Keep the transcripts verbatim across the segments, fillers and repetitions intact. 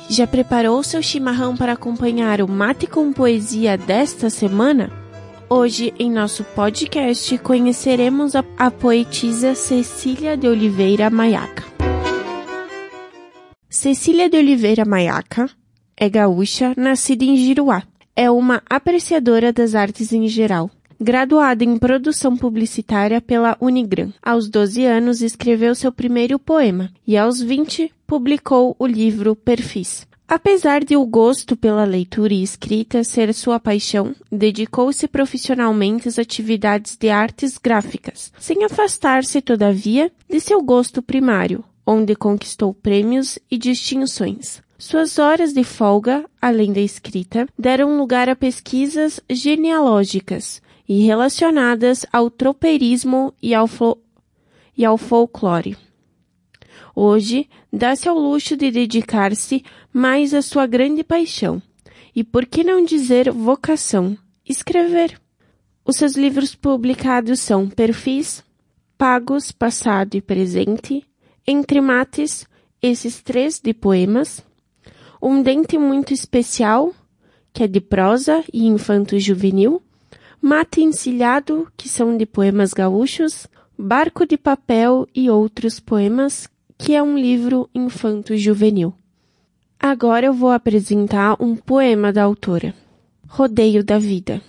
Já preparou seu chimarrão para acompanhar o Mate com Poesia desta semana? Hoje, em nosso podcast, conheceremos a, a poetisa Cecília de Oliveira Maiaca. Cecília de Oliveira Maiaca é gaúcha, nascida em Giruá. É uma apreciadora das artes em geral. Graduada em produção publicitária pela Unigran. Aos doze anos, escreveu seu primeiro poema e, aos vinte, publicou o livro Perfis. Apesar de o gosto pela leitura e escrita ser sua paixão, dedicou-se profissionalmente às atividades de artes gráficas, sem afastar-se, todavia, de seu gosto primário, onde conquistou prêmios e distinções. Suas horas de folga, além da escrita, deram lugar a pesquisas genealógicas e relacionadas ao tropeirismo e ao, flo- e ao folclore. Hoje, dá-se ao luxo de dedicar-se mais à sua grande paixão, e por que não dizer vocação, escrever. Os seus livros publicados são Perfis, Pagos, Passado e Presente, Entre Mates, esses três de poemas, Um Dente Muito Especial, que é de prosa e infanto-juvenil, Mate Encilhado, que são de poemas gaúchos, Barco de Papel e outros poemas, que é um livro infanto-juvenil. Agora eu vou apresentar um poema da autora. Rodeio da Vida.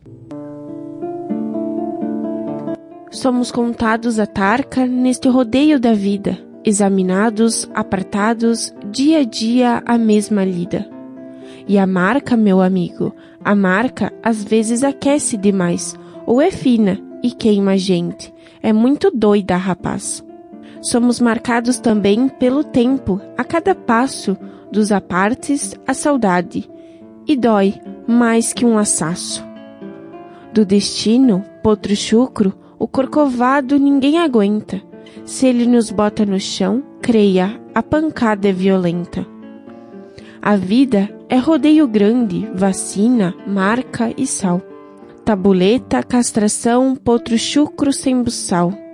Somos contados à tarca neste rodeio da vida, examinados, apartados, dia a dia a mesma lida. E a marca, meu amigo, a marca às vezes aquece demais, ou é fina e queima a gente. É muito doida, rapaz. Somos marcados também pelo tempo, a cada passo, dos apartes a saudade, e dói mais que um assaço. Do destino, potro chucro, o corcovado ninguém aguenta. Se ele nos bota no chão, creia, a pancada é violenta. A vida é rodeio grande, vacina, marca e sal. Tabuleta, castração, potro chucro sem buçal.